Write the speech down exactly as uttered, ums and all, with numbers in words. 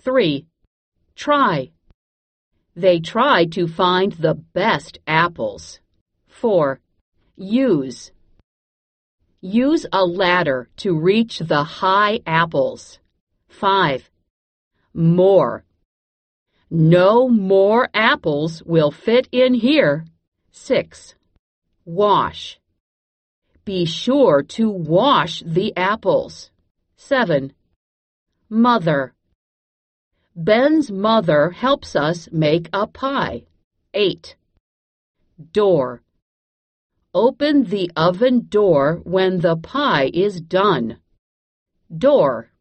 three. Try. They tried to find the best apples. four. Use. Use a ladder to reach the high apples. five. More. No more apples will fit in here. six. Wash. Be sure to wash the apples. seven. Mother. Ben's mother helps us make a pie. eight. Door. Open the oven door when the pie is done. Door.